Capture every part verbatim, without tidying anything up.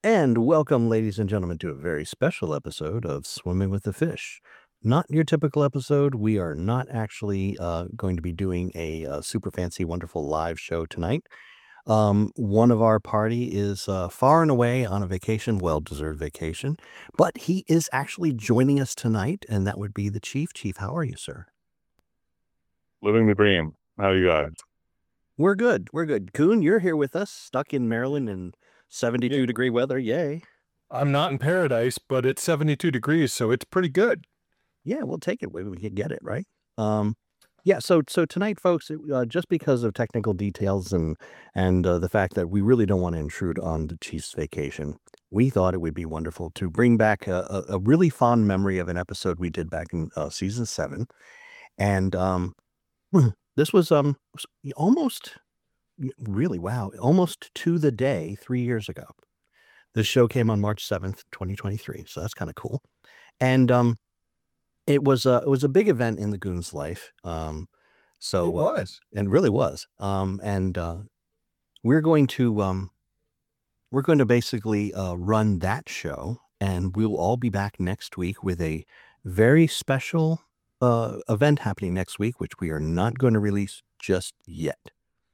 And welcome, ladies and gentlemen, to a very special episode of Swimming with the Fish. Not your typical episode. We are not actually uh, going to be doing a, uh super fancy, wonderful live show tonight. Um, one of our party is uh, far and away on a vacation, well-deserved vacation, but he is actually joining us tonight, and that would be the Chief. Chief, how are you, sir? Living the dream. How are you guys? We're good. We're good. Coon, you're here with us, stuck in Maryland in seventy-two Yeah. degree weather. Yay. I'm not in paradise, but it's seventy-two degrees, so it's pretty good. Yeah, we'll take it when we can get it, right? Um, yeah, so so tonight, folks, it, uh, just because of technical details and and uh, the fact that we really don't want to intrude on the Chiefs' vacation, we thought it would be wonderful to bring back a, a, a really fond memory of an episode we did back in uh, season seven, and um, this was um was almost really wow, almost to the day three years ago. This show came on March seventh, twenty twenty-three, so that's kind of cool, and um. It was a it was a big event in the Goon's life. Um, so It was. uh, and really was. Um, and uh, we're going to um, we're going to basically uh, run that show, and we'll all be back next week with a very special uh, event happening next week, which we are not going to release just yet.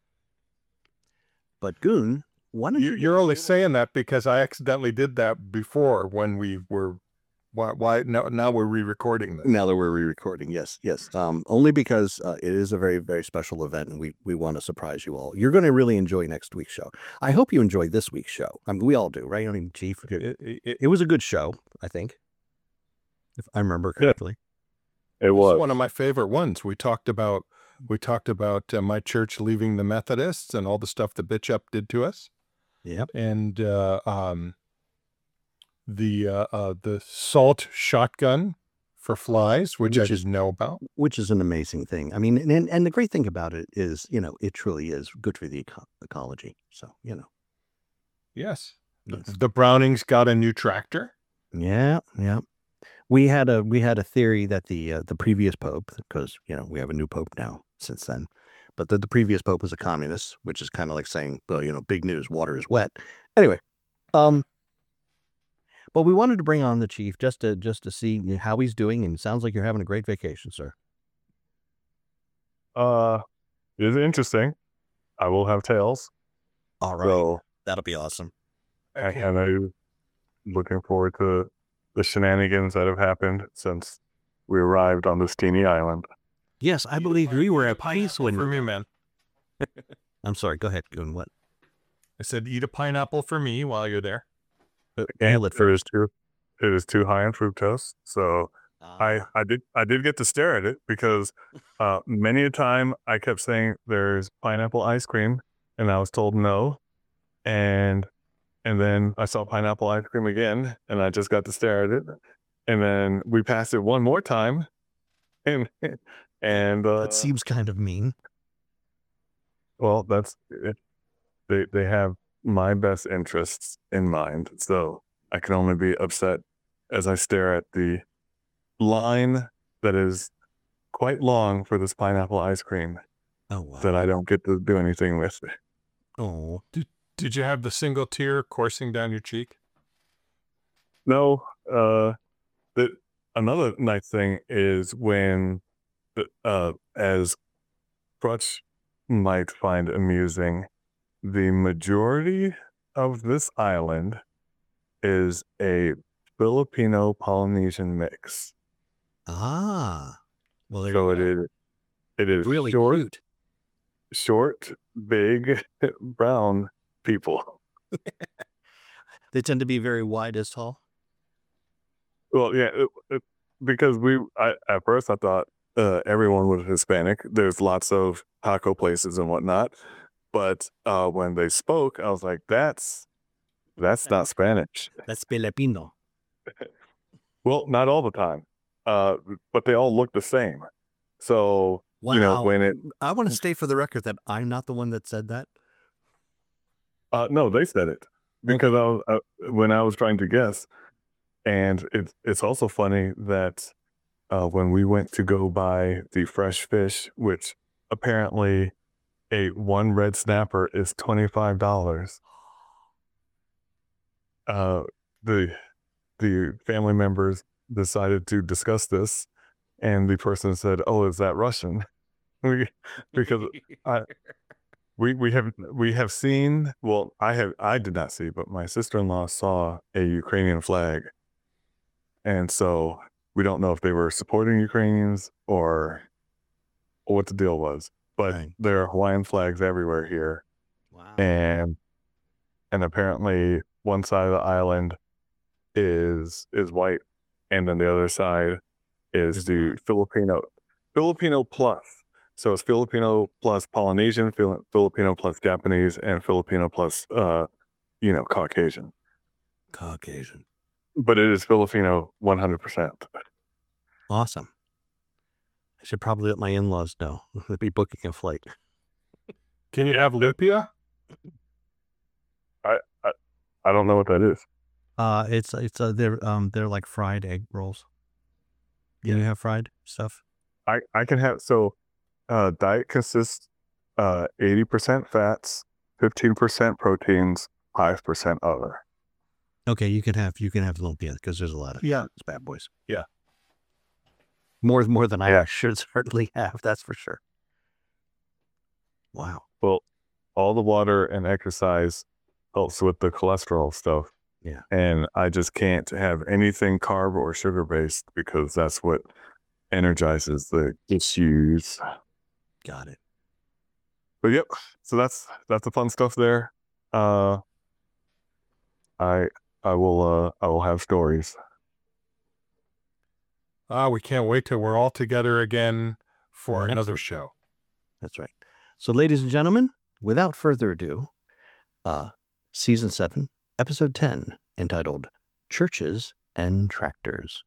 But Goon, why don't You, you? you're only saying that because I accidentally did that before when we were. Why? Why now? Now we're re-recording this. Now that we're re-recording, yes, yes. Um, only because uh, it is a very, very special event, and we we want to surprise you all. You're going to really enjoy next week's show. I hope you enjoy this week's show. I mean, we all do, right? I mean, Chief, it, It, it, it was a good show, I think, if I remember Yeah. correctly. It It's was. one of my favorite ones. We talked about we talked about uh, my church leaving the Methodists and all the stuff the bitch up did to us, Yep. and uh, um, the uh, uh, the salt shotgun for flies, which, Which I is- didn't know about. Which is an amazing thing. I mean, and and the great thing about it is, you know, it truly is good for the eco- ecology. So, you know. Yes. Yes. The Brownings got a new tractor. Yeah, yeah. We had a we had a theory that the uh, the previous pope, because you know we have a new pope now since then, but that the previous pope was a communist, which is kind of like saying, well, you know, big news, water is wet. Anyway, um, but we wanted to bring on the chief just to just to see how he's doing, and it sounds like you're having a great vacation, sir. Uh, it is interesting. I will have tails. All right, So that'll be awesome. I kind of looking forward to the shenanigans that have happened since we arrived on this teeny island. Yes, I believe we were at peace For when. me, man. I'm sorry. Go ahead, Goon. What? I said, eat a pineapple for me while you're there. Nail it It is too, it is too high in fructose. So I, Ah. I did, I did get to stare at it because uh, many a time I kept saying there's pineapple ice cream, and I was told no, and and then I saw pineapple ice cream again, and I just got to stare at it, and then we passed it one more time, and and uh, That seems kind of mean. well, that's it. They they have my best interests in mind, so I can only be upset as I stare at the line that is quite long for this pineapple ice cream Oh wow. that I don't get to do anything with. Oh. Did you have the single tear coursing down your cheek? No, uh, the another nice thing is when, the, uh, as Crutch might find amusing, the majority of this island is a Filipino Polynesian mix. Ah. Well, there So you it go. is, it is Really short, cute. short, big, brown people. They tend to be very wide as tall. Well, yeah, it, it, because we, I, at first I thought uh, everyone was Hispanic. There's lots of taco places and whatnot, but uh, when they spoke, I was like, "That's that's not Spanish." That's Filipino. Well, not all the time, uh, but they all look the same. So Wow. you know when it, I want to state for the record that I'm not the one that said that. uh, no, they said it because I was uh, when I was trying to guess, and it's it's also funny that uh, when we went to go buy the fresh fish, which apparently a one red snapper is twenty-five dollars. uh, the the family members decided to discuss this, and the person said, "Oh, is that Russian?" we, because I, we we have we have seen. Well, I have I did not see, but my sister-in-law saw a Ukrainian flag, and so we don't know if they were supporting Ukrainians or what the deal was. But Right. there are Hawaiian flags everywhere here, Wow. and and apparently one side of the island is is white, and then the other side is Is the not. Filipino Filipino plus. So it's Filipino plus Polynesian, Fili- Filipino plus Japanese, and Filipino plus uh, you know, Caucasian. Caucasian. But it is Filipino one hundred percent. Awesome. I should probably let my in-laws know. They'd be booking a flight. Can you have lumpia? I, I I don't know what that is. Uh, it's it's uh, they're um they're like fried egg rolls. You have fried stuff? I I can have so uh diet consists uh eighty percent fats, fifteen percent proteins, five percent other. Okay, you can have you can have lumpia because there's a lot of Yeah. these bad boys. Yeah. More more than I Yeah. should certainly have. That's for sure. Wow. Well, all the water and exercise helps with the cholesterol stuff. Yeah. And I just can't have anything carb or sugar based because that's what energizes the issues. Got it. But yep, so that's that's the fun stuff there. Uh I I will uh I will have stories. Ah, we can't wait till we're all together again for Well, another excellent. show. That's right. So, ladies and gentlemen, without further ado, uh, season seven, episode ten, entitled Churches and Tractors.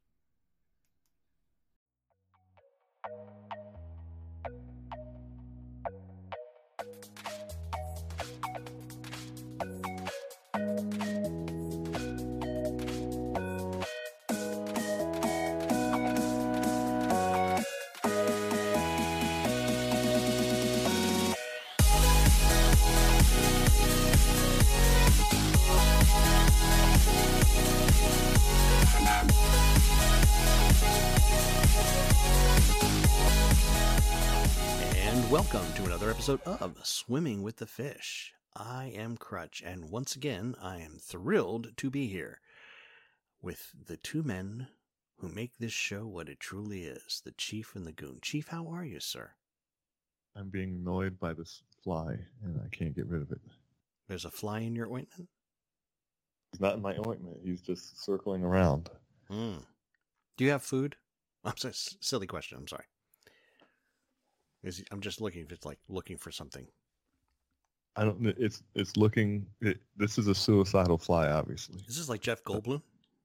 And welcome to another episode of Swimming with the Fish. I am Crutch, and once again, I am thrilled to be here with the two men who make this show what it truly is, the Chief and the Goon. Chief, how are you, sir? I'm being annoyed by this fly, and I can't get rid of it. There's a fly in your ointment? He's not in my ointment. He's just circling around. Mm. Do you have food? I'm sorry, s- silly question. I'm sorry. Is, I'm just looking if it's like looking for something. I don't. It's it's looking. It, this is a suicidal fly, obviously. Is this like Jeff Goldblum?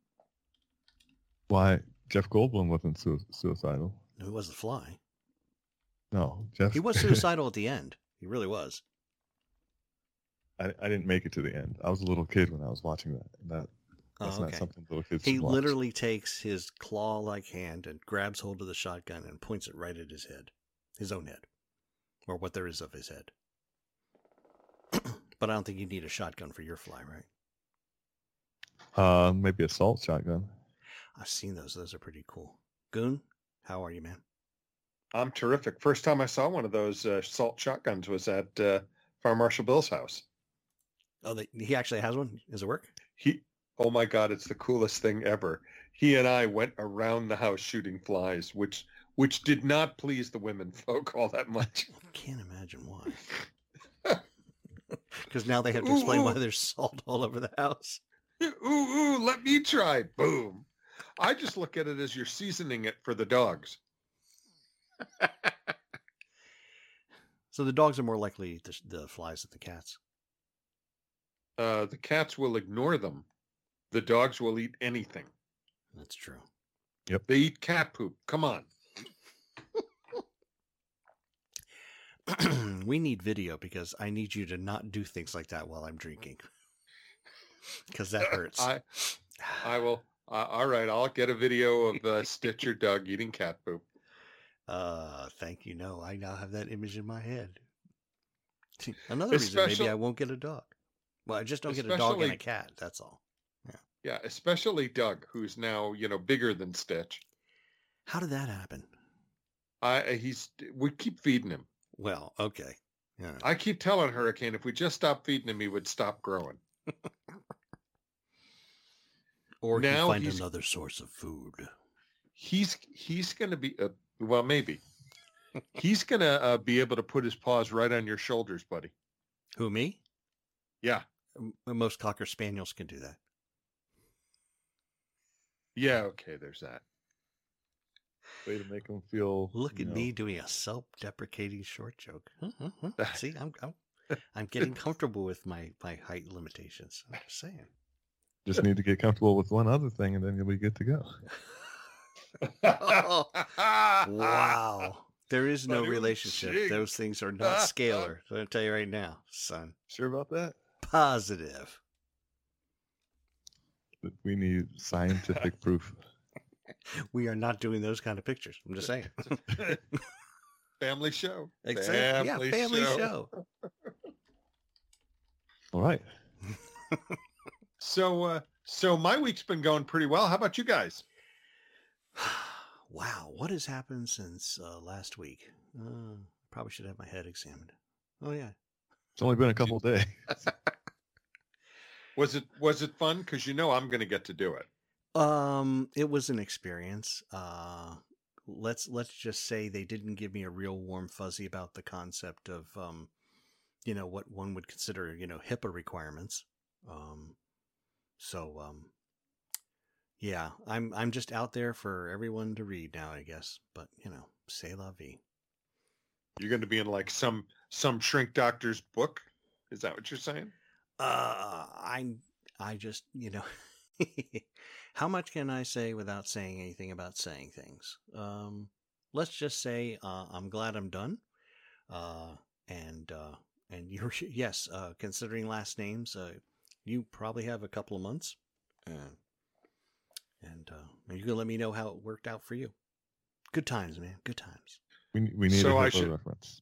Why Jeff Goldblum wasn't su- suicidal? No, he was the fly. No, Jeff. He was suicidal at the end. He really was. I, I didn't make it to the end. I was a little kid when I was watching that. That that's Oh, not okay. something little kids He should watch. literally takes his claw-like hand and grabs hold of the shotgun and points it right at his head. His own head. Or what there is of his head. But I don't think you need a shotgun for your fly, right? Uh, maybe a salt shotgun. I've seen those. Those are pretty cool. Goon, how are you, man? I'm terrific. First time I saw one of those uh, salt shotguns was at uh, Farm Marshal Bill's house. Oh, they, he actually has one? Does it work? He, oh my God, it's the coolest thing ever. He and I went around the house shooting flies, which which did not please the women folk all that much. I can't imagine why. Because now they have to explain Ooh, why ooh. there's salt all over the house. Ooh, ooh, let me try. Boom. I just look at it as you're seasoning it for the dogs. So the dogs are more likely to eat the, the flies than the cats. Uh, the cats will ignore them. The dogs will eat anything. That's true. They eat cat poop. Come on. We need video because I need you to not do things like that while I'm drinking. Because that hurts. I, I will. Uh, all right, I'll get a video of uh, Stitch or Doug eating cat poop. Uh, thank you. No, I now have that image in my head. Another reason maybe Especially- I won't get a dog. Well, I just don't get a dog and a Especially- cat. That's all. Yeah. Yeah, especially Doug, who's now, you know, bigger than Stitch. How did that happen? I he's we keep feeding him. Well, okay. Yeah. I keep telling Hurricane if we just stop feeding him, he would stop growing. Or he Now find he's- another source of food. He's he's going to be uh, well, maybe he's going to uh, be able to put his paws right on your shoulders, buddy. Who, me? Yeah, M- Most Cocker Spaniels can do that. yeah. Okay, there's that. Way to make them feel. Look you at know, me doing a self-deprecating short joke. Huh, huh, huh. See, I'm, I'm I'm getting comfortable with my, my height limitations. I'm just saying. Just need to get comfortable with one other thing, and then you'll be good to go. Wow. There is no Buddy, relationship. jig. Those things are not scalar. So I'll tell you right now, son. Sure about that? Positive. But we need scientific proof. We are not doing those kind of pictures. I'm just saying. Family show. Exactly. Yeah, family show. All right. So, uh, so my week's been going pretty well. How about you guys? Wow, what has happened since uh, last week? Uh, probably should have my head examined. Oh yeah. It's only been a couple of days. Was it was it fun? Because you know I'm going to get to do it. Um, it was an experience. Uh, let's let's just say they didn't give me a real warm fuzzy about the concept of, um, you know, what one would consider, you know, HIPAA requirements. Um, so um, yeah, I'm I'm just out there for everyone to read now, I guess. But you know, c'est la vie. You're going to be in like some some shrink doctor's book. Is that what you're saying? Uh, I I just, you know, how much can I say without saying anything about saying things? Um, let's just say uh, I'm glad I'm done. Uh, and uh, and you're yes, uh, considering last names, uh, you probably have a couple of months. Uh, and uh, you can let me know how it worked out for you. Good times, man. Good times. We, we need So a I HIPAA should- reference.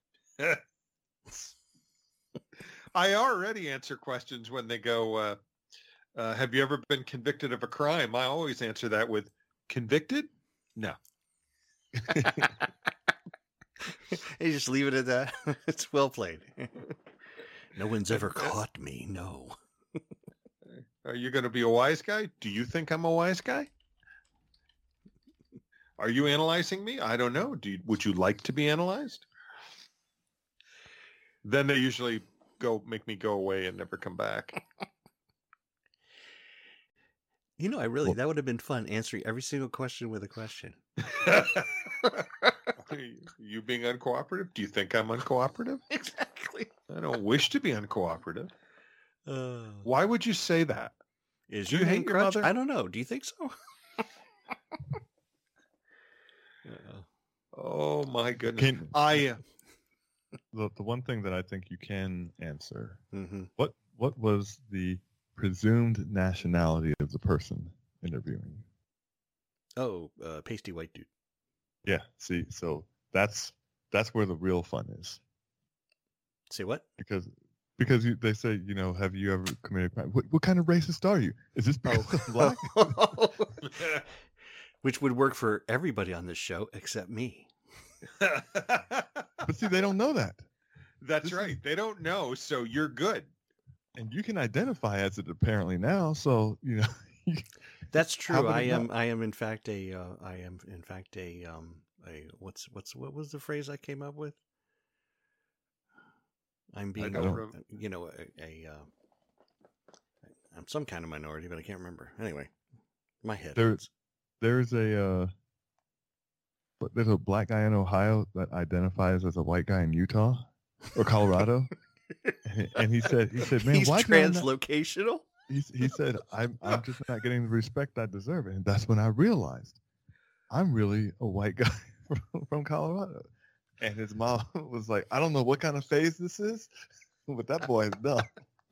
I already answer questions when they go, uh, uh, have you ever been convicted of a crime? I always answer that with convicted? No. You just leave it at that. It's well played. No one's ever caught me. No. Are you going to be a wise guy? Do you think I'm a wise guy? Are you analyzing me? I don't know. Do you, would you like to be analyzed? Then they usually go make me go away and never come back. You know, I really, Well- that would have been fun answering every single question with a question. You being uncooperative? Do you think I'm uncooperative? Exactly. I don't wish to be uncooperative. Uh, Why would you say that? is Do you your hate name your Crutch? mother? I don't know. Do you think so? Uh, Oh my goodness. Can, I uh, the, the one thing that I think you can answer, mhm. what what was the presumed nationality of the person interviewing you? Oh, uh, pasty white dude. Yeah, see, so that's that's where the real fun is. Say what? Because because you, they say, you know, have you ever committed a crime? What, what kind of racist are you? Is this because I'm black? Which would work for everybody on this show except me. But see, they don't know that. That's This is- right. They don't know, so you're good. And you can identify as it apparently now, so you know. That's How true. would I it am. not? I am in fact a. Uh, I am in fact a. Um. A what's what's what was the phrase I came up with? I'm being. don't a- rem- you know, a. a uh, I'm some kind of minority, but I can't remember. Anyway, my head. There- hurts. There's a uh, but there's a black guy in Ohio that identifies as a white guy in Utah or Colorado, and, and he said he said, "Man, He's why can I not-" translocational. He, he said, I'm, I'm just not getting the respect I deserve. And that's when I realized I'm really a white guy from, from Colorado. And his mom was like, I don't know what kind of phase this is, but that boy is dumb.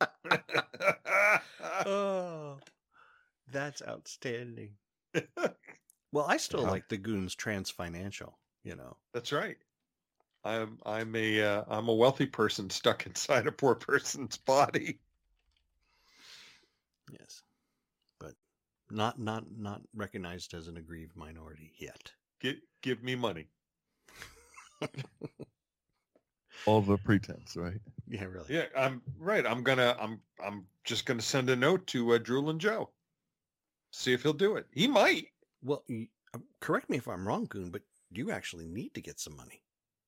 Oh, that's outstanding. Well, I still Yeah. like the Goons Trans Financial. You know. That's right. I'm I'm a uh, I'm a wealthy person stuck inside a poor person's body. Yes. But Not not not recognized as an aggrieved minority yet. Give, give me money. All the pretense, right? Yeah, really. Yeah, I'm right. I'm gonna. I'm. I'm just gonna send a note to uh, Droolin' Joe. See if he'll do it. He might. Well, you, uh, correct me if I'm wrong, Goon, but you actually need to get some money.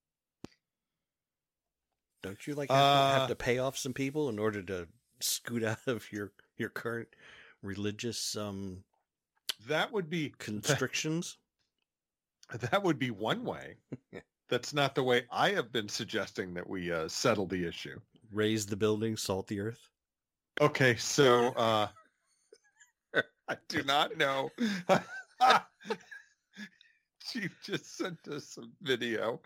Don't you like have, to, have Uh, to pay off some people in order to scoot out of your your current religious um That would be constrictions? that would be one way. That's not the way I have been suggesting that we uh, settle the issue. Raise the building, salt the earth? Okay, so uh, I do not know. Chief just sent us some video.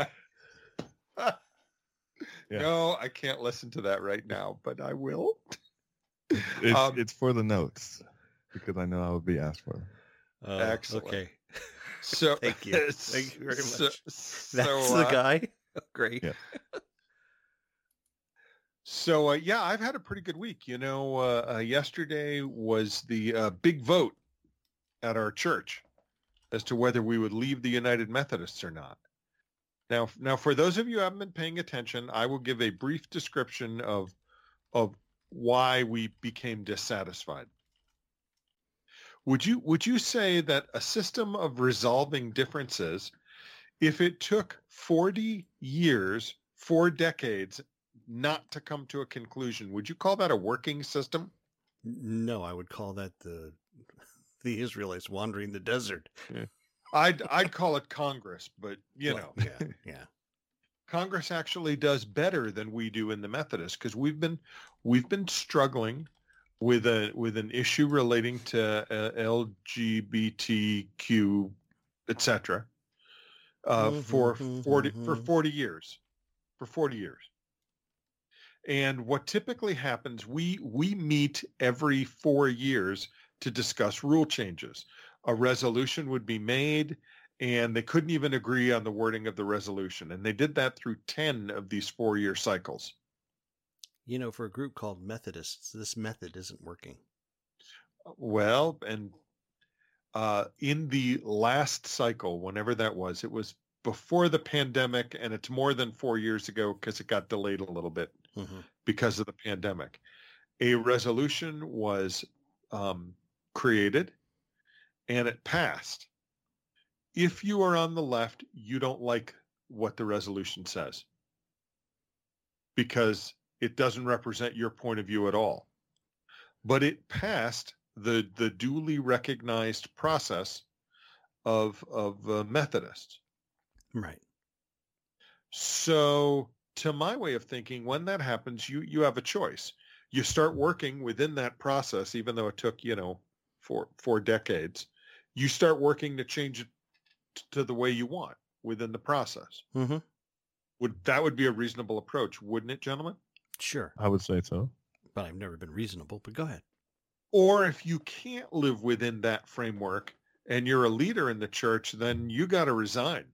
Yeah. No, I can't listen to that right now, but I will. It's, Um, it's for the notes because I know I would be asked for them. Oh, Excellent. Okay. So Thank you. Thank you very so- much. so, That's the uh, guy? Oh, great. Yeah. So uh, yeah, I've had a pretty good week. You know, uh, uh, yesterday was the uh, big vote at our church as to whether we would leave the United Methodists or not. Now, now for those of you who haven't been paying attention, I will give a brief description of of why we became dissatisfied. Would you would you say that a system of resolving differences, if it took forty years, four decades, not to come to a conclusion, would you call that a working system? No, I would call that the the Israelites wandering the desert. I'd I'd call it Congress, but you Well, know, yeah, yeah. Congress actually does better than we do in the Methodists because we've been we've been struggling with a with an issue relating to uh, L G B T Q, et cetera, uh, Mhm, for mhm, forty for mhm. forty years, for forty years. And what typically happens, we we meet every four years to discuss rule changes. A resolution would be made, and they couldn't even agree on the wording of the resolution. And they did that through ten of these four-year cycles. You know, for a group called Methodists, this method isn't working. Well, and uh, in the last cycle, whenever that was, it was before the pandemic, and it's more than four years ago because it got delayed a little bit Mm-hmm. because of the pandemic. A resolution was um, created, and it passed. If you are on the left, you don't like what the resolution says because it doesn't represent your point of view at all. But it passed the the duly recognized process of of uh, Methodists. Right. So, to my way of thinking, when that happens, you you have a choice. You start working within that process, even though it took, you know, four four decades. You start working to change it t- to the way you want within the process. Mm-hmm. Would that would be a reasonable approach, wouldn't it, gentlemen? Sure. I would say so. But I've never been reasonable, but go ahead. Or if you can't live within that framework and you're a leader in the church, then you got to resign.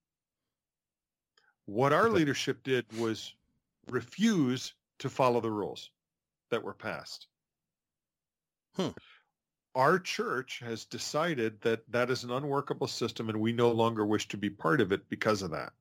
What our Okay. leadership did was refuse to follow the rules that were passed. Hmm. Our church has decided that that is an unworkable system and we no longer wish to be part of it because of that.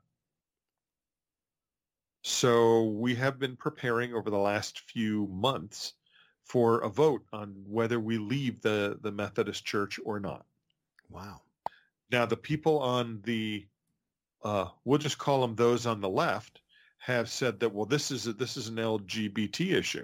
So we have been preparing over the last few months for a vote on whether we leave the, the Methodist Church or not. Wow. Now, the people on the, uh, we'll just call them those on the left, have said that, well, this is a, this is an L G B T issue.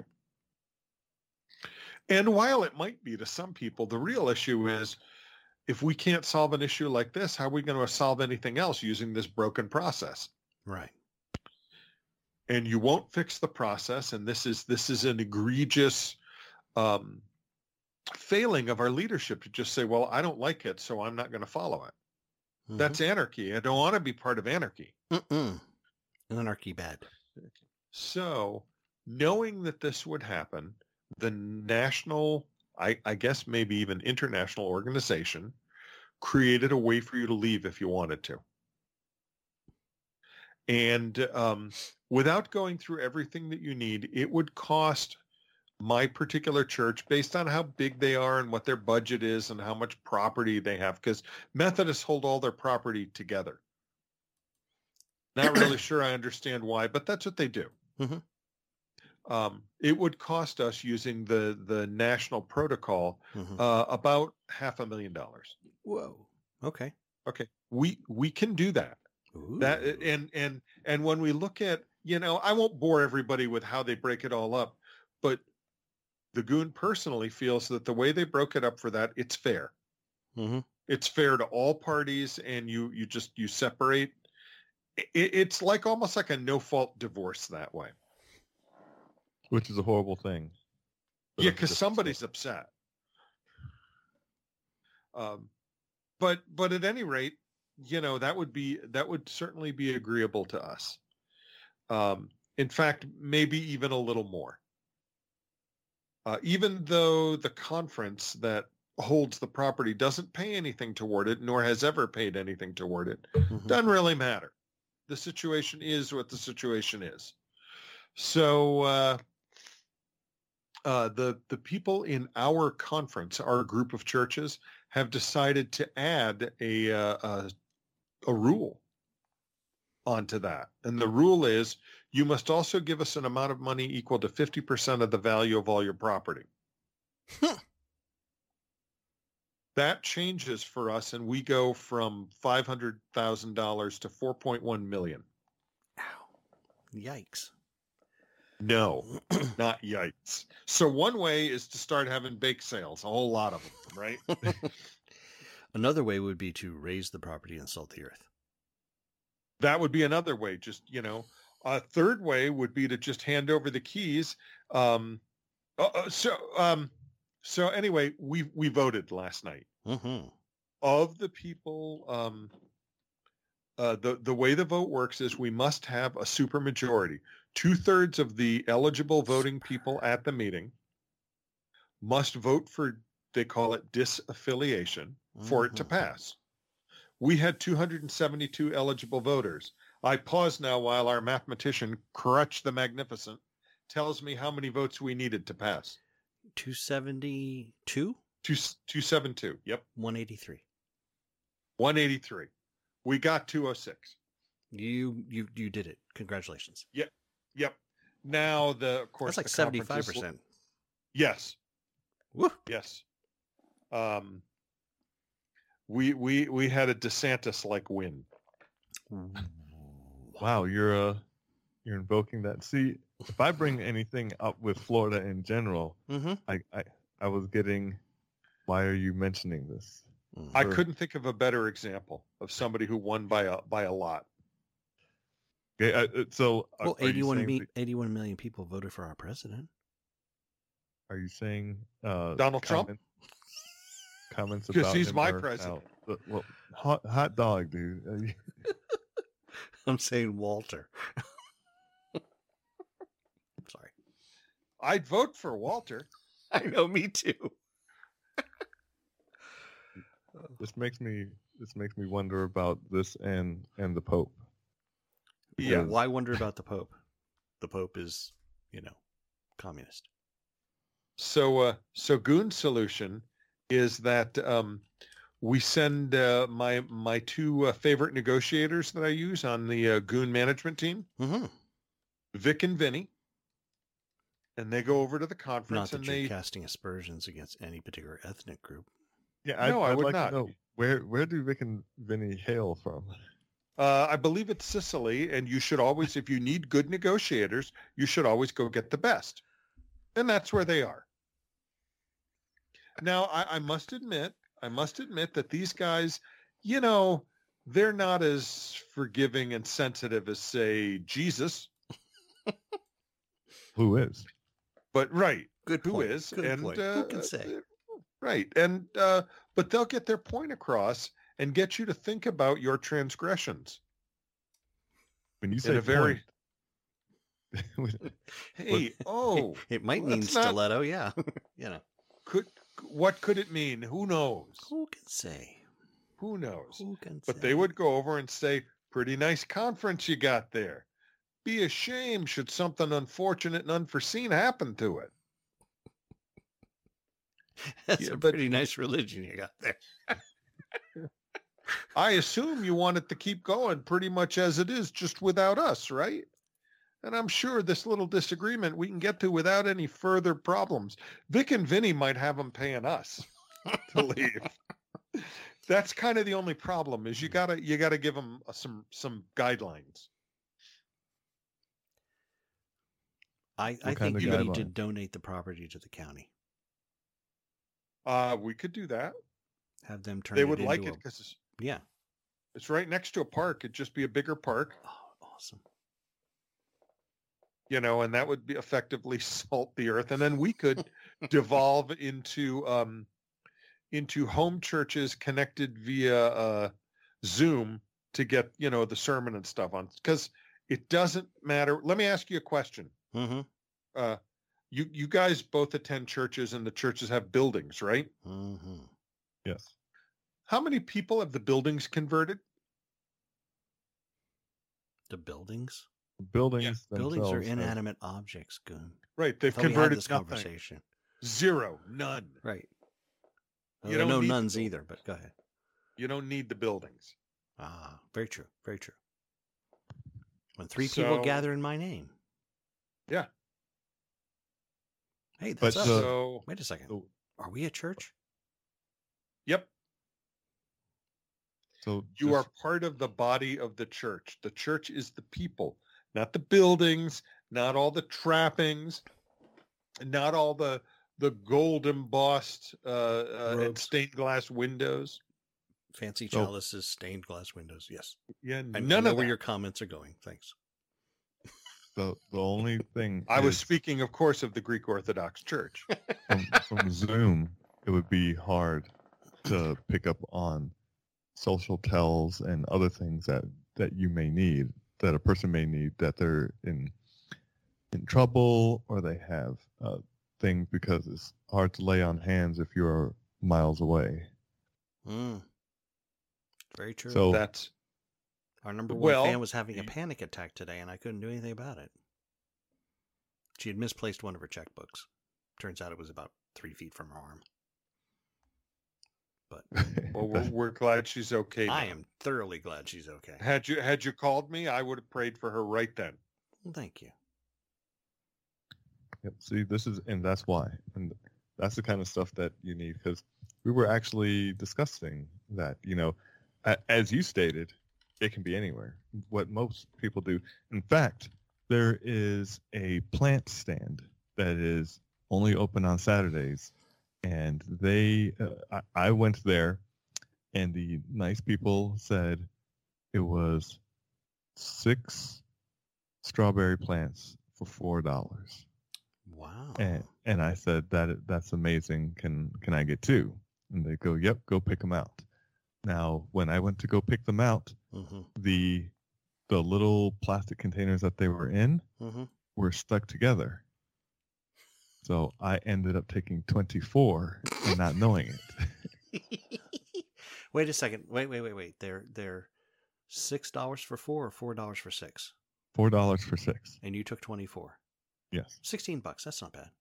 And while it might be to some people, the real issue is if we can't solve an issue like this, how are we going to solve anything else using this broken process? Right. And you won't fix the process. And this is this is an egregious um, failing of our leadership to just say, well, I don't like it, so I'm not going to follow it. Mhm. That's anarchy. I don't want to be part of anarchy. Mm-mm. Anarchy bad. So knowing that this would happen, the national, I, I guess maybe even international organization created a way for you to leave if you wanted to. And um, without going through everything that you need, it would cost my particular church based on how big they are and what their budget is and how much property they have, because Methodists hold all their property together. Not really sure I understand why, but that's what they do. Mhm. Um, it would cost us, using the the national protocol, Mhm. uh, about half a million dollars. Whoa. Okay. Okay, we we can do that. That Ooh. and and and when we look at, you know, I won't bore everybody with how they break it all up, but the Goon personally feels that the way they broke it up for that, it's fair. Mhm. It's fair to all parties, and you you just you separate. It, it's like almost like a no fault divorce that way. Which is a horrible thing. But Yeah, that's because just- somebody's upset. Um, but but at any rate, you know, that would be that would certainly be agreeable to us. Um, in fact, maybe even a little more. Uh, even though the conference that holds the property doesn't pay anything toward it, nor has ever paid anything toward it, Mhm. doesn't really matter. The situation is what the situation is. So uh, uh, the the people in our conference, our group of churches, have decided to add a uh, a, a rule onto that, and the rule is you must also give us an amount of money equal to fifty percent of the value of all your property. Huh. That changes for us, and we go from five hundred thousand dollars to four point one million. Ow. Yikes. No, not yikes. So one way is to start having bake sales, a whole lot of them, right? Another way would be to raise the property and salt the earth. That would be another way. Just, you know, a third way would be to just hand over the keys. Um, uh, uh, so, um, so anyway, we we voted last night. Mm-hmm. Of the people, um, uh, the the way the vote works is we must have a supermajority. Two thirds of the eligible voting people at the meeting must vote for, they call it disaffiliation, for it to Mhm. pass. We had two hundred seventy-two eligible voters. I pause now while our mathematician, Crutch the Magnificent, tells me how many votes we needed to pass. two seventy-two? Two, two seventy-two. Yep. one eighty-three. one eighty-three. We got two oh six. You you you did it. Congratulations. Yep. Now, the of course, That's like the conference seventy-five is- percent. Yes. Woo. Yes. Um, we we we had a DeSantis like win. Wow, you're uh, you're invoking that. See, if I bring anything up with Florida in general, Mm-hmm. I I, I was getting. Why are you mentioning this? I Sure. couldn't think of a better example of somebody who won by a by a lot. Okay, uh, uh, so are, Well, are you eighty-one, saying me- that- eighty-one million people voted for our president. Are you saying uh, Donald Trump? comment- Comments 'Cause about he's him my are president. out. Uh, Well, hot hot dog, dude. Uh, you- I'm saying Walter. Sorry. I'd vote for Walter. I know, me too. this makes me this makes me wonder about this and and the Pope. Yeah. Why wonder about the Pope? The Pope is, you know, communist. So uh, so Goon's solution is that um, we send uh, my my two uh, favorite negotiators that I use on the uh, Goon management team, Mm-hmm. Vic and Vinny, and they go over to the Not conference that and you're they casting aspersions against any particular ethnic group. Yeah, I'd, No, I I'd would like not. to know where where do Vic and Vinny hail from? Uh, I believe it's Sicily, and you should always, if you need good negotiators, you should always go get the best. And that's where they are. Now, I, I must admit, I must admit that these guys, you know, they're not as forgiving and sensitive as, say, Jesus, Who is? but right, Good who point. is, Good and point. uh, Who can say? right, and uh, but they'll get their point across and get you to think about your transgressions. When you In say a very- point- Hey, oh, It might mean let's not- stiletto, yeah. You know. could what could it mean? Who knows? Who can say? Who knows? Who can But say? they would go over and say, pretty nice conference you got there. Be a shame should something unfortunate and unforeseen happen to it. That's Yeah, a but- pretty nice religion you got there. I assume you want it to keep going pretty much as it is, just without us, right? And I'm sure this little disagreement we can get to without any further problems. Vic and Vinny might have them paying us to leave. That's kind of the only problem is you gotta you gotta give them some some guidelines. I, I kind think of you need to guideline? donate the property to the county. Uh, we could do that. Have them turn They it would like into it a- because it's, Yeah. it's right next to a park. It'd just be a bigger park, Oh, awesome. you know, and that would be effectively salt the earth, and then we could devolve into um into home churches connected via uh Zoom to get, you know, the sermon and stuff on, because it doesn't matter. Let me ask you a question. Mm-hmm. Uh, you you guys both attend churches, and the churches have buildings, right? Mm-hmm. Yes. How many people have the buildings converted? The buildings? Buildings. Buildings are themselves have- inanimate objects, Goon. Right, they've I thought we had converted this nothing. conversation. Zero, none. Right. You Well, don't no need the nuns building. either, but go ahead. You don't need the buildings. Ah, very true. Very true. When three people So- gather in my name. Yeah. Hey, But, that's us. uh, So, Wait a second. So, Are we a church? yep, so you just- are part of the body of the church. The church is the people, not the buildings, not all the trappings, not all the the gold embossed uh, uh, and Robes. stained glass windows. Fancy So- chalices, stained glass windows. Yes. Yeah, I none know of where that. your comments are going. Thanks. the the only thing I was is speaking, of course, of the Greek Orthodox Church. from, from Zoom, it would be hard to pick up on social tells and other things that that you may need, that a person may need, that they're in in trouble or they have uh, things, because it's hard to lay on hands if you're miles away. Mm. Very true. So That's Our number one well, fan was having a you- panic attack today, and I couldn't do anything about it. She had misplaced one of her checkbooks. Turns out it was about three feet from her arm. But well, we're, we're glad she's okay. I now. am thoroughly glad she's okay. Had you had you called me, I would have prayed for her right then. Well, thank you. Yep. See, this is, and that's why, and that's the kind of stuff that you need, because we were actually discussing that. You know, a, as you stated, it can be anywhere. What most people do. In fact, there is a plant stand that is only open on Saturdays, and they, uh, I, I went there, and the nice people said it was six strawberry plants for four dollars. Wow. And and I said that that's amazing. Can can I get two? And they go, yep, go pick them out. Now, when I went to go pick them out, Mm-hmm. the the little plastic containers that they were in Mm-hmm. were stuck together. So I ended up taking twenty-four and not knowing it. Wait a second. Wait, wait, wait, wait. They're they're six dollars for four or four dollars for six, Four dollars for six. and you took twenty four. Yes. Sixteen bucks. That's not bad.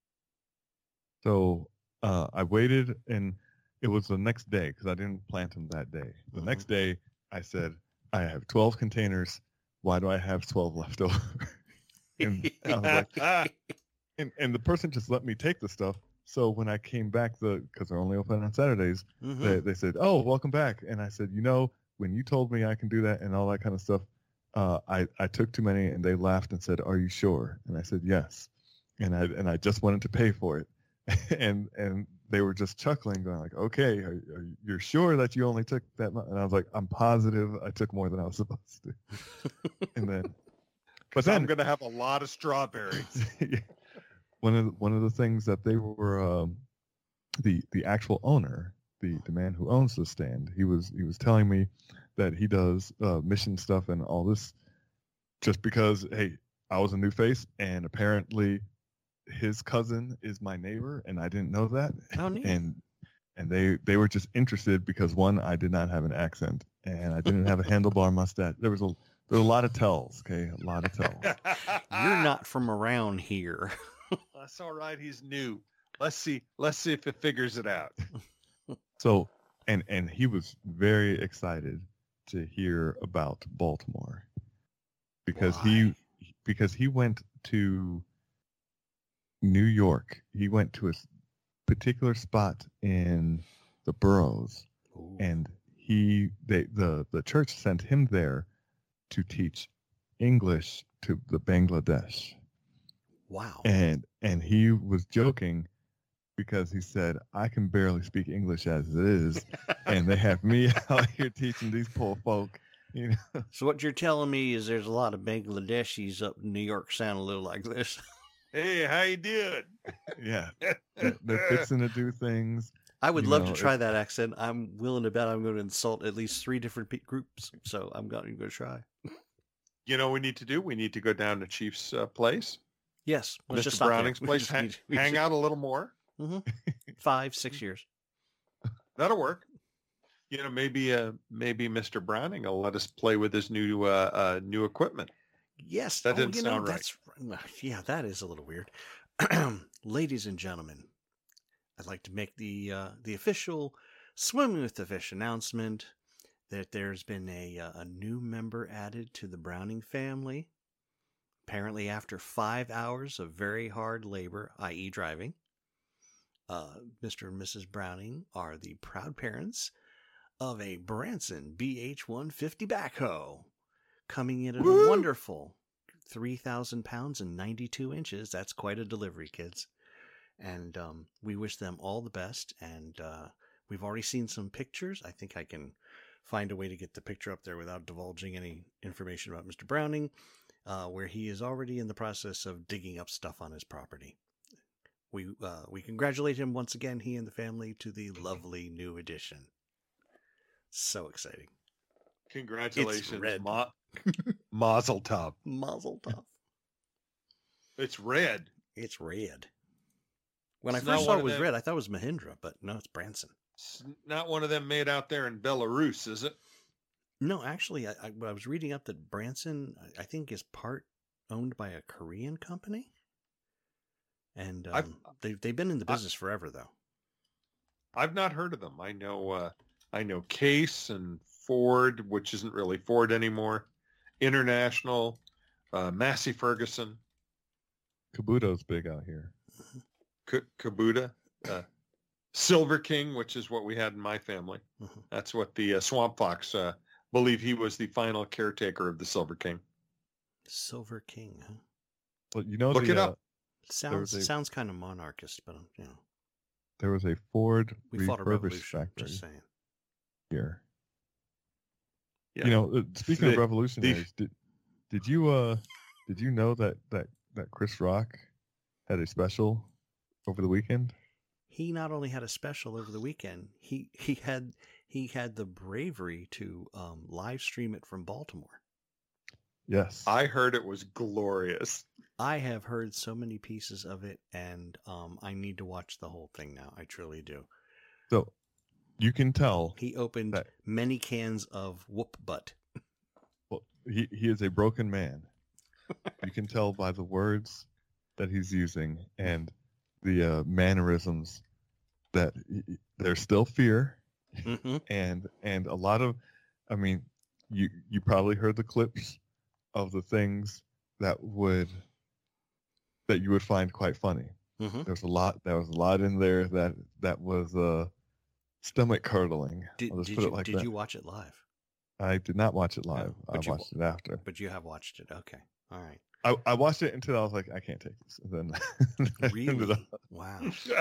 So uh, I waited, and it was the next day because I didn't plant them that day. The Mhm. next day, I said, I have twelve containers. Why do I have twelve left over? and, I was like, and, and the person just let me take the stuff. So when I came back, the because they're only open on Saturdays, Mhm. they, they said, oh, welcome back. And I said, you know, when you told me I can do that and all that kind of stuff, uh, I, I took too many, and they laughed and said, are you sure? And I said, yes. And I and I just wanted to pay for it. and and they were just chuckling, going like, okay, are, are you, you're sure that you only took that much? And I was like, I'm positive I took more than I was supposed to. and then, but Because I'm then going to have a lot of strawberries. one of the, one of the things that they were um, the the actual owner, the the man who owns the stand, he was he was telling me that he does uh, mission stuff and all this just because, hey, I was a new face, and apparently his cousin is my neighbor, and I didn't know that. Oh, neat. And and they they were just interested because, one, I did not have an accent, and I didn't have a handlebar mustache. There was a there were a lot of tells, okay, a lot of tells. You're not from around here. That's all right. He's new. Let's see. Let's see if it figures it out. So, and and he was very excited to hear about Baltimore because he Why? because he went to New York. He went to a s- particular spot in the boroughs, Ooh. and he they the the church sent him there to teach English to the Bangladesh. Wow. And and he was joking because he said, I can barely speak English as it is, and they have me out here teaching these poor folk. You know, So what you're telling me is there's a lot of Bangladeshis up in New York sound a little like this. Hey, how you doing? yeah, they're, they're fixing to do things. I would You love know, to try it- that accent. I'm willing to bet I'm going to insult at least three different pe- groups, so I'm going to try. You know what we need to do? We need to go down to Chief's uh, place, Yes, let's just Mister stop there. Browning's We place, just hang, need- we hang should- out a little more. Five, six years. That'll work. You know, maybe uh, maybe Mister Browning will let us play with his new uh, uh, new equipment. Yes, That oh, didn't you know, sound right. that's yeah, that is a little weird. Ladies and gentlemen, I'd like to make the uh, the official Swimming with the Fish announcement that there's been a uh, a new member added to the Browning family. Apparently, after five hours of very hard labor, that is, driving, uh, Mister and Missus Browning are the proud parents of a Branson B H one fifty backhoe, coming in at Woo! a wonderful three thousand pounds and ninety-two inches. That's quite a delivery, kids. And um, we wish them all the best. And uh, we've already seen some pictures. I think I can find a way to get the picture up there without divulging any information about Mister Browning, uh, where he is already in the process of digging up stuff on his property. We uh, we congratulate him once again, he and the family, to the lovely new addition. So exciting. Congratulations, red. Ma- Mazel Tov. Mazel tov. It's red. It's red. When It's I not first saw one it of was them- red, I thought it was Mahindra, but no, it's Branson. It's not one of them made out there in Belarus, is it? No, actually, I, I, I was reading up that Branson, I- I think, is part owned by a Korean company. And I've- um, they, they've been in the I- business forever, though. I've not heard of them. I know uh, I know Case and Ford, which isn't really Ford anymore. International, uh, Massey Ferguson, Kabuto's big out here. K- Kabuta, uh, Silver King, which is what we had in my family. Mhm. That's what the uh, Swamp Fox uh, believe he was the final caretaker of the Silver King. Silver King, huh? Well, you know, Look the, it up. uh, Sounds a- sounds kind of monarchist, but um, you know, there was a Ford we fought a refurbished revolution. factory Just saying. here. Yeah. You know, uh, speaking of The- revolutionaries, did did you uh did you know that that that Chris Rock had a special over the weekend? He not only had a special over the weekend, he he had he had the bravery to um, live stream it from Baltimore. Yes. I heard it was glorious. I have heard so many pieces of it, and um, I need to watch the whole thing now. I truly do. So you can tell He opened That- many cans of whoop butt. well, he he is a broken man. You can tell by the words that he's using and the uh, mannerisms that he, he- there's still fear Mm-hmm. and and a lot of, I mean, you you probably heard the clips of the things that would that you would find quite funny. Mm-hmm. There's a lot. There was a lot in there that that was uh, stomach curdling. Did, I'll just did put you it like did that. you watch it live? I did not watch it live. I but you- watched it after. But you have watched it. Okay. All right. I, I watched it until I was like, I can't take this. And then I turned it Really? off. Wow.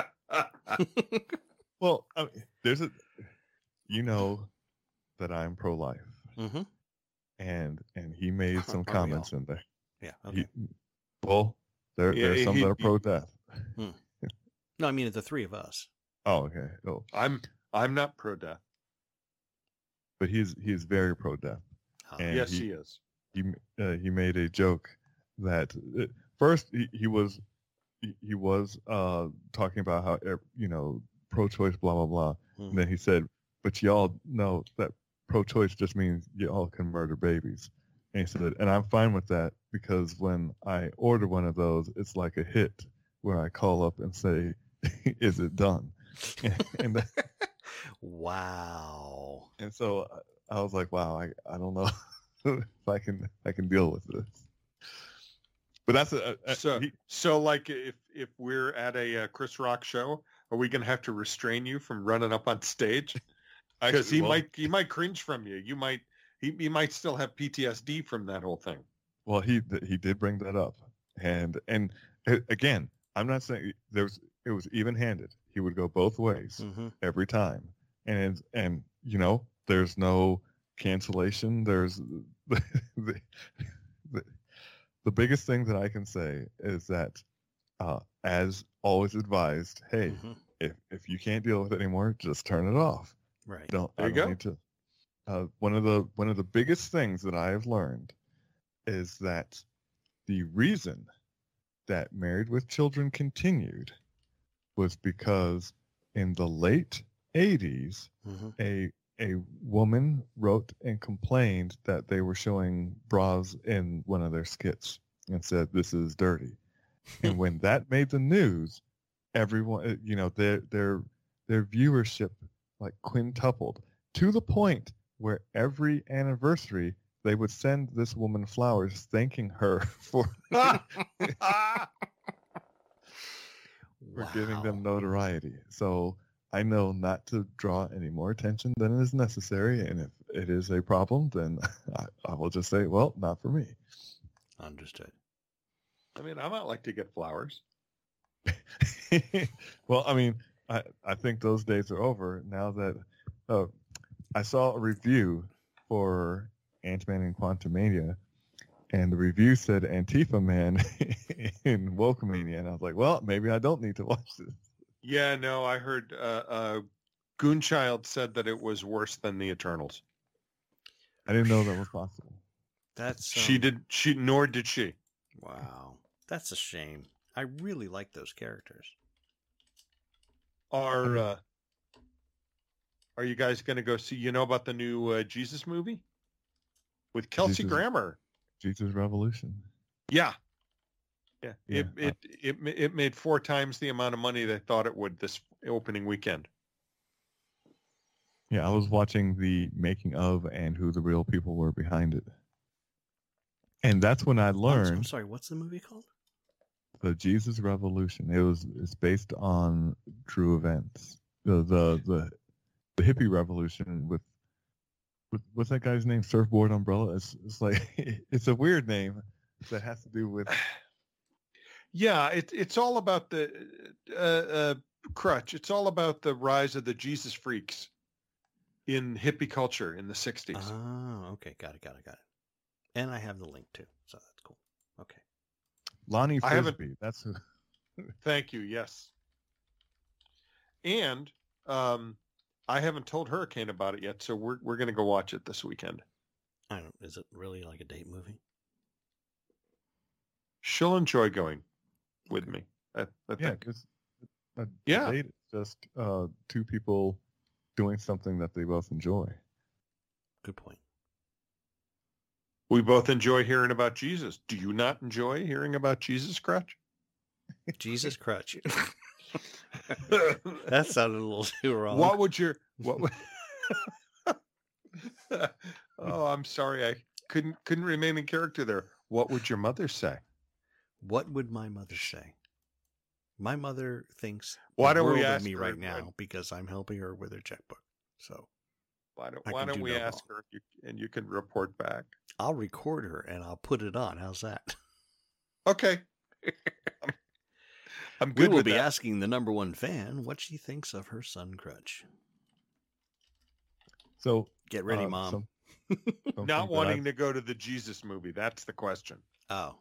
Well, I mean, there's a, you know, that I'm pro-life, Mm-hmm. and and he made some Aren't we comments all? in there. Yeah. Okay. He, well, there Yeah, there's some he- that are he- pro-death. No, I mean the three of us. Oh, okay. Oh, I'm I'm not pro death. but he's he's very pro-death. Uh, And Yes, he- he is. he uh, he made a joke that uh, first he, he was he, he was uh talking about how uh, you know pro-choice blah blah blah, mhm. and then he said, but y'all know that pro-choice just means y'all can murder babies, and he said, and I'm fine with that because when I order one of those, it's like a hit where I call up and say, is it done? and Wow. and so I was like, wow, I, I don't know if I can I can deal with this. But that's a, a So, he, so like if if we're at a uh, Chris Rock show, are we gonna have to restrain you from running up on stage? Because actually, he well, might he might cringe from you. You might he, he might still have P T S D from that whole thing. Well, he he did bring that up, and and uh, again, I'm not saying there's it was even handed. He would go both ways Mm-hmm. every time, and and you know, there's no cancellation. There's the, the, the, the biggest thing that I can say is that, uh, as always advised, hey, Mm-hmm. if if you can't deal with it anymore, just turn it off. Right. Don't There I you don't go. need to. Uh, one of the one of the biggest things that I have learned is that the reason that Married with Children continued was because in the late eighties, Mm-hmm. a a woman wrote and complained that they were showing bras in one of their skits and said this is dirty. And when that made the news, everyone, uh, you know, their their their viewership like quintupled to the point where every anniversary they would send this woman flowers thanking her for for giving them notoriety. So I know not to draw any more attention than is necessary, and if it is a problem, then I, I will just say, well, not for me. Understood. I mean, I might like to get flowers. Well, I mean, I, I think those days are over now that uh, I saw a review for Ant-Man and Quantumania, and the review said Antifa Man in Wokomania, and I was like, well, maybe I don't need to watch this. Yeah, no, I heard uh, uh, Goonchild said that it was worse than the Eternals. I didn't know that was possible. That's She um, did. She nor did she. Wow, that's a shame. I really like those characters. Are uh, Are you guys going to go see? You know about the new uh, Jesus movie with Kelsey Jesus. Grammer? Jesus Revolution. Yeah, yeah. Yeah, It it it ma- it made four times the amount of money they thought it would this opening weekend. Yeah, I was watching the making of and who the real people were behind it. And that's when I I'm, s- I'm learned sorry, what's the movie called? the Jesus Revolution. It was it's based on true events. The the the, the hippie revolution with, with what's that guy's name? Surfboard Umbrella. It's it's like it's a weird name that has to do with Yeah, it, it's all about the uh, uh, crutch. It's all about the rise of the Jesus freaks in hippie culture in the sixties. Oh, okay, got it, got it, got it. And I have the link too, so that's cool. Okay. Lonnie I haven't- Frisbee. That's who. Thank you. Yes. And um, I haven't told Hurricane about it yet, so we're we're going to go watch it this weekend. I don't. Is it really like a date movie? She'll enjoy going with Okay. me. I, I Yeah, think. it's a Yeah. date. It's just uh, two people doing something that they both enjoy. Good point. We both enjoy hearing about Jesus. Do you not enjoy hearing about Jesus, Crutch? Jesus Crutch. That sounded a little too wrong. What would your what? Would, oh, I'm sorry, I couldn't couldn't remain in character there. What would your mother say? What would my mother say? My mother thinks Why the don't we world of ask me her right and- now because I'm helping her with her checkbook. So Why don't I Why can don't do we no ask her if you, and you can report back? I'll record her and I'll put it on. How's that? Okay. I'm, I'm We good will with be that. asking the number one fan what she thinks of her son Crutch. So Get ready, uh, Mom. some- something Not that wanting I've- to go to the Jesus movie. That's the question. Oh,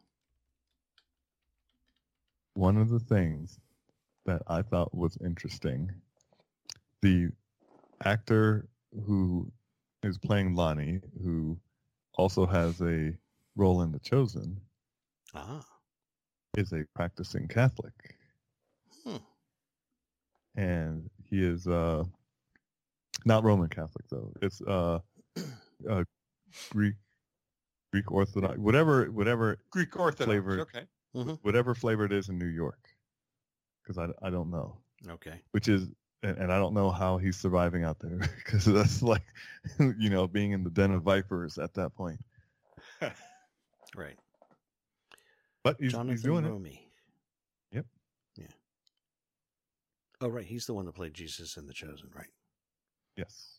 one of the things that I thought was interesting, the actor who is playing Lonnie, who also has a role in The Chosen, ah, is a practicing Catholic. Hmm. And he is uh, not Roman Catholic, though. It's uh, uh, Greek, Greek Orthodox, whatever, whatever Greek Orthodox. Flavored. Okay. Mhm. whatever flavor it is in New York, because I, I don't know. Okay. which is, and, and I don't know how he's surviving out there because that's like, you know, being in the den of vipers at that point. Right. But he's, Jonathan he's doing it. Romy. Yep. Yeah. Oh, right. He's the one that played Jesus in The Chosen, right? Yes.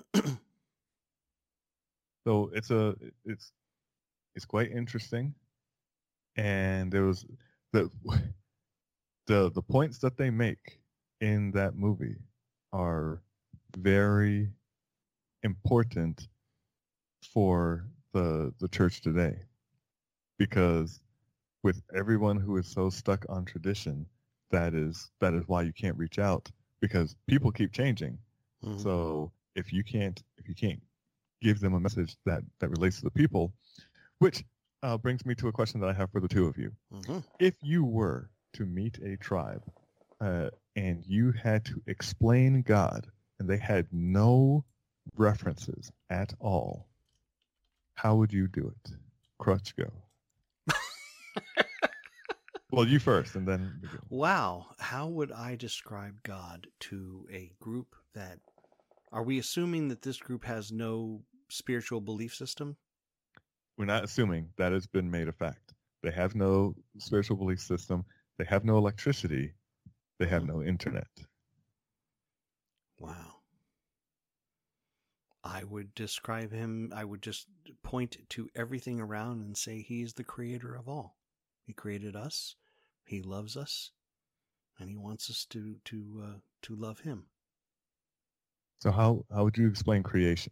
So it's a it's it's quite interesting, and there was the the the points that they make in that movie are very important for the the church today, because with everyone who is so stuck on tradition, that is that is why you can't reach out, because people keep changing. Mhm. So if you can't if you can't give them a message that that relates to the people, which uh, brings me to a question that I have for the two of you. Mhm. If you were to meet a tribe uh, and you had to explain God and they had no references at all, how would you do it? Crutch, go. Well, you first, and then we go. Wow. How would I describe God to a group that... Are we assuming that this group has no spiritual belief system? We're not assuming. That has been made a fact. They have no spiritual belief system. They have no electricity. They have no internet. Wow. I would describe him, I would just point to everything around and say he is the creator of all. He created us. He loves us. And he wants us to to uh, to love him. So how, how would you explain creation?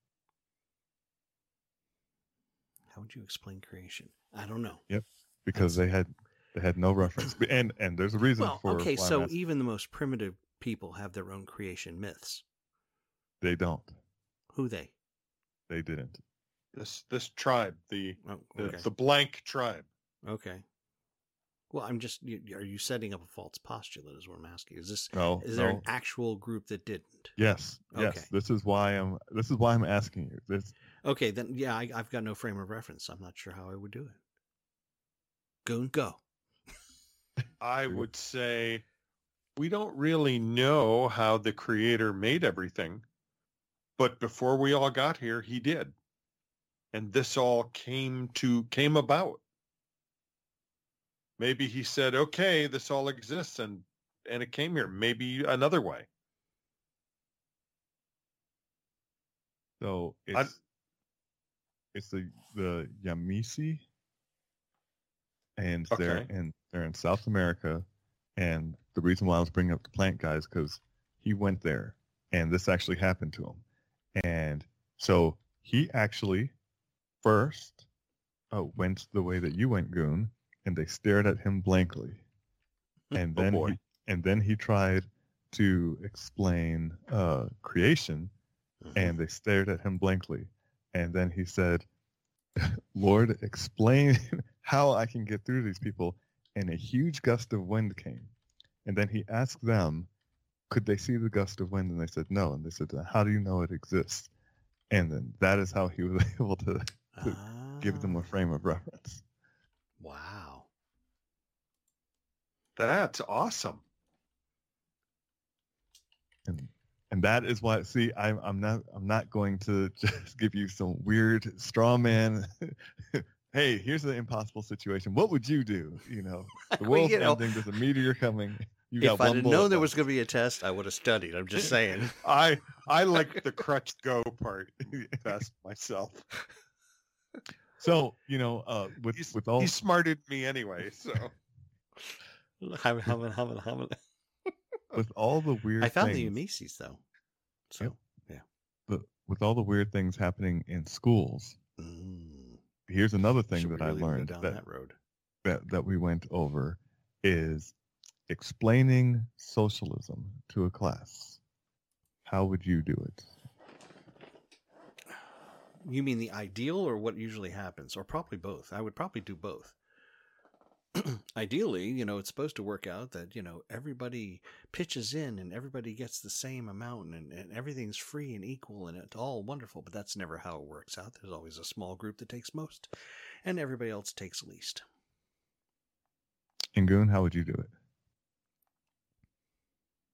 How would you explain creation? I don't know. Yep. Because That's- they had they had no reference. And and there's a reason Well, for okay, why I'm so asking. even the most primitive people have their own creation myths. They don't. Who they? They didn't. This this tribe, the Oh, the, okay. the blank tribe. Okay. Well, I'm just. You, are you setting up a false postulate? Is what I'm asking. Is this? No. Is there no. an actual group that didn't? Yes. Yes. Okay. This is why I'm this is why I'm asking you. This Okay, then yeah, I, I've got no frame of reference. I'm not sure how I would do it. Goon, go. I would say we don't really know how the creator made everything, but before we all got here, he did. And this all came to came about. Maybe he said, okay, this all exists and and it came here. Maybe another way. so it's I- it's the the Yamisi, and they're Okay. in they're in South America, and the reason why I was bringing up the plant guys because he went there, and this actually happened to him, and so he actually first uh, went the way that you went, Goon, and they stared at him blankly, and Oh, then boy. he, and then he tried to explain uh, creation, and they stared at him blankly, and then he said, Lord, explain how I can get through these people. And a huge gust of wind came. And then he asked them, could they see the gust of wind? And they said, no. And they said, how do you know it exists? And then that is how he was able to, to give them a frame of reference. Wow. That's awesome. And and that is why, see, I'm I'm not I'm not going to just give you some weird straw man. Hey, here's an impossible situation. What would you do? You know, the Well, world's you know, ending. There's a meteor coming. You if got I'd one have bullet known there left. was going to be a test, I would have studied. I'm just saying. I I like the crutch go part best myself. So you know, uh, with He's, with all he smarted me anyway, so Humming, humming, humming, humming. with all the weird I found things, the Amices though. So Yep. the, with all the weird things happening in schools, mm, here's another thing should that we I really go learned down that, that road. that that we went over is explaining socialism to a class. How would you do it? You mean the ideal or what usually happens? Or probably both. I would probably do both. Ideally, you know, it's supposed to work out that, you know, everybody pitches in and everybody gets the same amount and, and everything's free and equal and it's all wonderful, but that's never how it works out. There's always a small group that takes most and everybody else takes least. And Goon, how would you do it?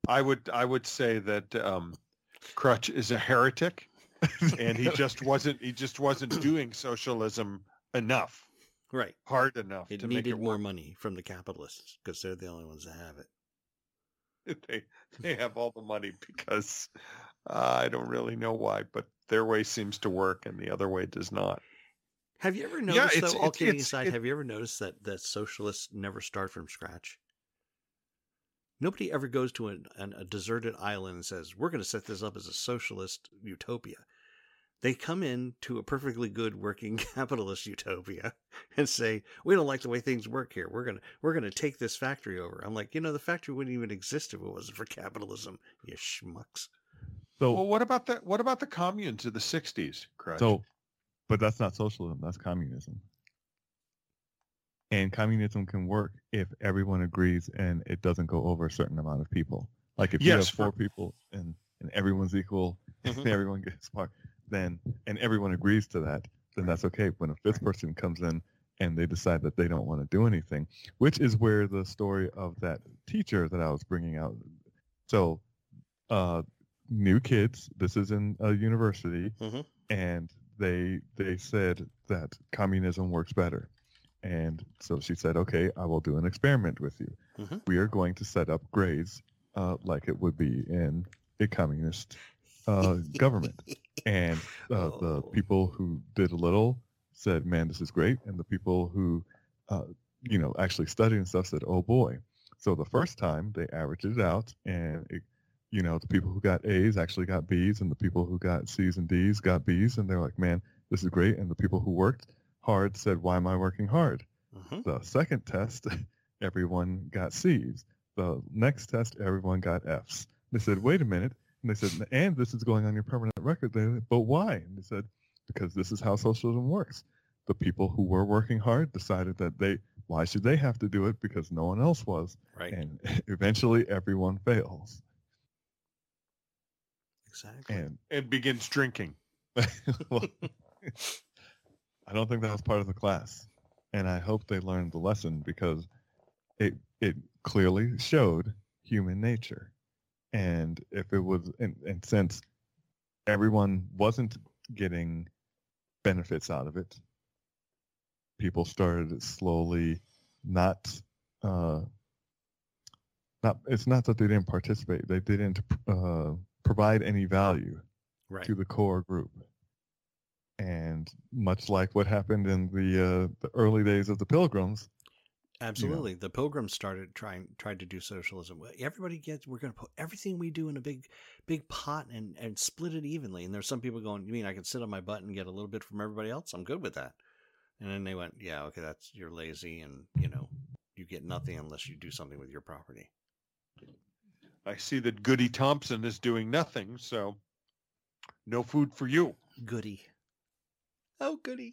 I would I would say that um, Crutch is a heretic, and he just wasn't he just wasn't doing socialism enough, Right. hard enough It to make needed it more work. money from the capitalists because they're the only ones that have it. They they have all the money because uh, I don't really know why, but their way seems to work and the other way does not. Have you ever Yeah, noticed, it's- though, all it's- kidding it's- aside, it- have you ever noticed that, that socialists never start from scratch? Nobody ever goes to an, an, a deserted island and says, we're going to set this up as a socialist utopia. They come in to a perfectly good working capitalist utopia and say, we don't like the way things work here. We're going to we're going to take this factory over. I'm like, you know, the factory wouldn't even exist if it wasn't for capitalism, you schmucks. So, Well, what about the what about the communes of the sixties, Crutch? so, but that's not socialism. That's communism. And communism can work if everyone agrees and it doesn't go over a certain amount of people. Like if you Yes, have four for- people and, and everyone's equal Mhm. and everyone gets part, then and everyone agrees to that, then that's okay. When a fifth person comes in and they decide that they don't want to do anything, which is where the story of that teacher that I was bringing out. So, uh, new kids. This is in a university, Mhm. and they they said that communism works better. And so she said, okay, I will do an experiment with you. Mhm. We are going to set up grades uh, like it would be in a communist uh, government. And uh, Oh. the people who did a little said, man, this is great. And the people who, uh, you know, actually studied and stuff said, oh boy. So the first time they averaged it out, and, it, you know, the people who got A's actually got B's, and the people who got C's and D's got B's. And they're like, man, this is great. And the people who worked hard said, why am I working hard? Mhm. The second test, everyone got C's. The next test, everyone got F's. They said, wait a minute. And they said, and this is going on your permanent record. They said, but why? And they said, because this is how socialism works. The people who were working hard decided that they, why should they have to do it? Because no one else was. Right. And eventually everyone fails. Exactly. And and begins drinking. well, I don't think that was part of the class. And I hope they learned the lesson because it it clearly showed human nature. And if it was, and, and since everyone wasn't getting benefits out of it, people started slowly not, uh, not, it's not that they didn't participate, they didn't uh, provide any value Right. to the core group. And much like what happened in the uh, the early days of the Pilgrims, Absolutely. The Pilgrims started trying tried to do socialism. Well, everybody gets we're going to put everything we do in a big big pot and and split it evenly. And there's some people going, you mean I can sit on my butt and get a little bit from everybody else? I'm good with that. And then they went, yeah, okay, that's you're lazy and, you know, you get nothing unless you do something with your property. I see that Goody Thompson is doing nothing, so no food for you. Goody. Oh, goody.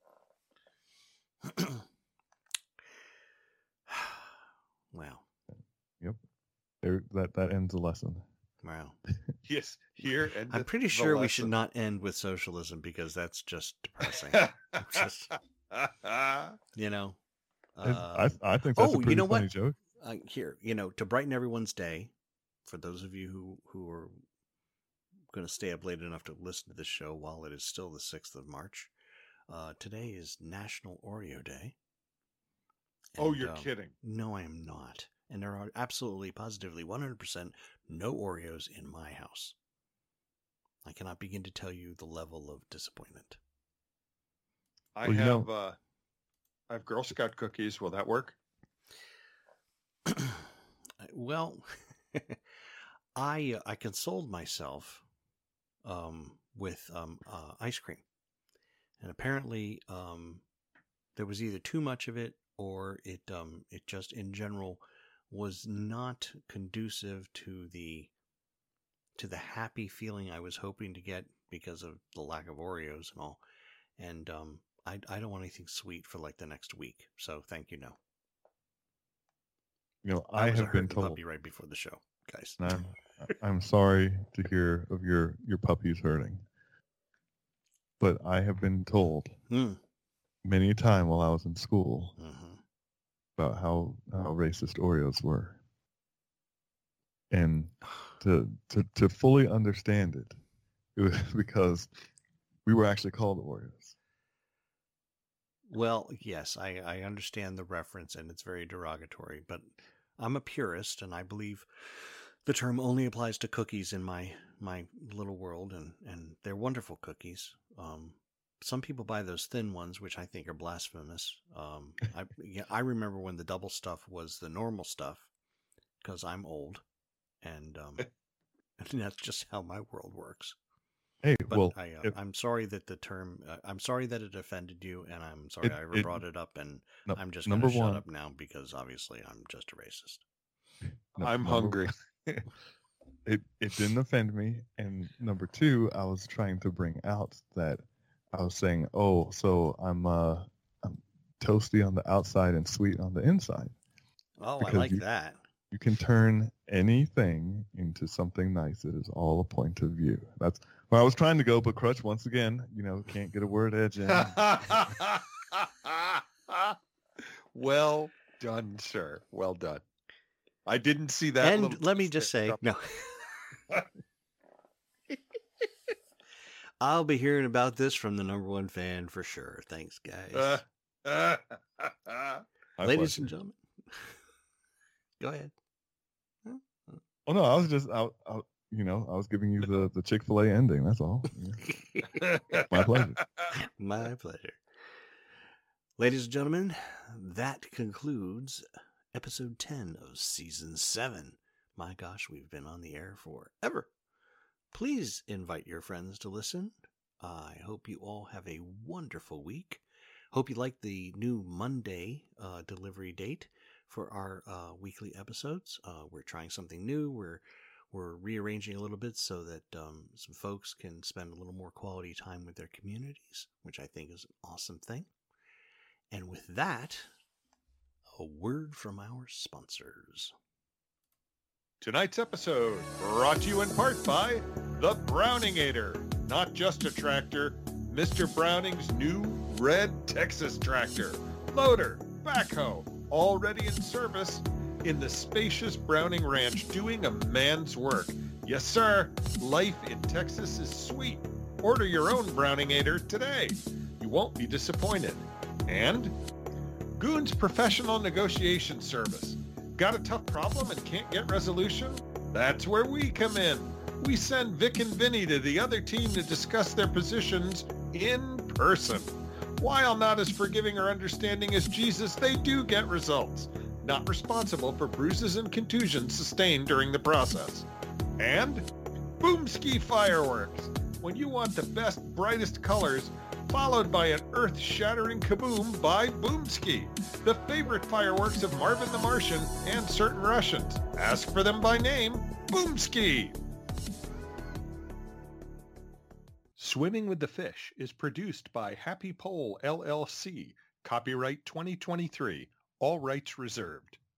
Wow. there, that that ends the lesson. Wow. Yes, here and I'm pretty sure we should not end with socialism because that's just depressing. Just, you know. It's- Uh, I I think that's oh, a you pretty know funny what? joke. uh, here, you know, to brighten everyone's day, for those of you who who are going to stay up late enough to listen to this show while it is still the sixth of March, uh, today is National Oreo Day. Oh, And, you're um, kidding. No, I am not. And there are absolutely, positively, one hundred percent no Oreos in my house. I cannot begin to tell you the level of disappointment. I Well, you have know- uh, I have Girl Scout cookies. Will that work? Well, I uh, I consoled myself um, with um, uh, ice cream, and apparently um, there was either too much of it or it um, it just in general was not conducive to the to the happy feeling I was hoping to get because of the lack of Oreos and all. And um, I I don't want anything sweet for like the next week. So thank you, no. You know, I, I was a have been hurting told. puppy right before the show, guys. And I'm, I'm sorry to hear of your your puppies hurting, but I have been told Mm. many a time while I was in school hmm about how how racist Oreos were. And to to to fully understand it, it was because we were actually called Oreos. Well, yes, I, I understand the reference and it's very derogatory, but I'm a purist and I believe the term only applies to cookies in my, my little world, and, and they're wonderful cookies. Um, some people buy those thin ones, which I think are blasphemous. Um, I, yeah, I remember when the double stuff was the normal stuff because I'm old, and, um, and that's just how my world works. Hey, But well, I, uh, if, I'm sorry that the term, uh, I'm sorry that it offended you, and I'm sorry it, I ever it brought it up, and no, I'm just going number to shut one, up now because obviously I'm just a racist. no, I'm number hungry. one, it it didn't offend me, and number two, I was trying to bring out that I was saying, oh, so I'm uh I'm toasty on the outside and sweet on the inside, Oh, I because like you that. you can turn anything into something nice. It is all a point of view. That's where I was trying to go, but Crutch, once again, you know, can't get a word edge in. Well done, sir. Well done. I didn't see that. And little let me twist just there. say, no. I'll be hearing about this from the number one fan for sure. Thanks, guys. Uh, uh, My Ladies pleasure. and gentlemen, go ahead. Oh no, I was just out, out. You know, I was giving you the the Chick-fil-A ending. That's all. Yeah. My pleasure. My pleasure. Ladies and gentlemen, that concludes episode ten of season seven. My gosh, we've been on the air forever. Please invite your friends to listen. I hope you all have a wonderful week. Hope you like the new Monday uh, delivery date for our uh, weekly episodes. Uh, we're trying something new. We're we're rearranging a little bit so that um, some folks can spend a little more quality time with their communities, which I think is an awesome thing. And with that, a word from our sponsors. Tonight's episode brought to you in part by the Browningator. Not just a tractor, Mister Browning's new red Texas tractor. Loader, backhoe, already in service in the spacious Browning Ranch, doing a man's work. Yes, sir, life in Texas is sweet. Order your own Browningator today. You won't be disappointed. And Goon's Professional Negotiation Service. Got a tough problem and can't get resolution? That's where we come in. We send Vic and Vinny to the other team to discuss their positions in person. While not as forgiving or understanding as Jesus, they do get results. Not responsible for bruises and contusions sustained during the process. And Boomski Fireworks. When you want the best, brightest colors, followed by an earth-shattering kaboom by Boomski, the favorite fireworks of Marvin the Martian and certain Russians. Ask for them by name, Boomski. Swimming with the Fish is produced by Happy Pole, L L C. Copyright twenty twenty-three. All rights reserved.